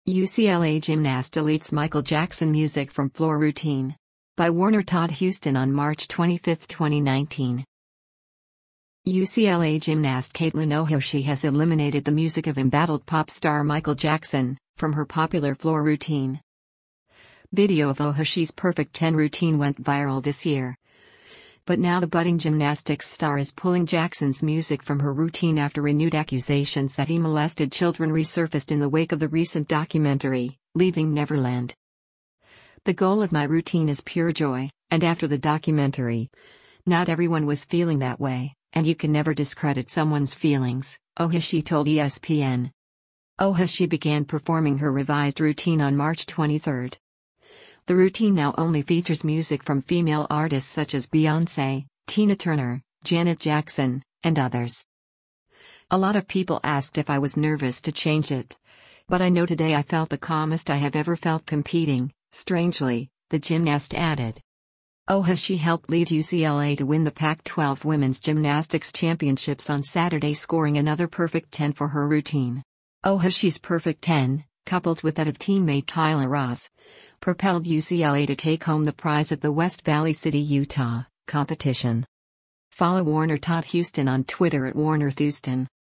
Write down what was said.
UCLA gymnast deletes Michael Jackson music from floor routine. By Warner Todd Houston on March 25, 2019. UCLA gymnast Caitlin Ohoshi has eliminated the music of embattled pop star Michael Jackson from her popular floor routine. Video of Ohoshi's Perfect 10 routine went viral this year. But now the budding gymnastics star is pulling Jackson's music from her routine after renewed accusations that he molested children resurfaced in the wake of the recent documentary, Leaving Neverland. The goal of my routine is pure joy, and after the documentary, not everyone was feeling that way, and you can never discredit someone's feelings, Ohoshi told ESPN. Ohoshi began performing her revised routine on March 23. The routine now only features music from female artists such as Beyoncé, Tina Turner, Janet Jackson, and others. A lot of people asked if I was nervous to change it. But I know today I felt the calmest I have ever felt competing, strangely, the gymnast added. Ohoshi helped lead UCLA to win the Pac-12 Women's Gymnastics Championships on Saturday, scoring another perfect 10 for her routine. Ohoshi's perfect 10, coupled with that of teammate Kyla Ross, propelled UCLA to take home the prize at the West Valley City, Utah, competition. Follow Warner Todd Houston on Twitter @WarnerThouston.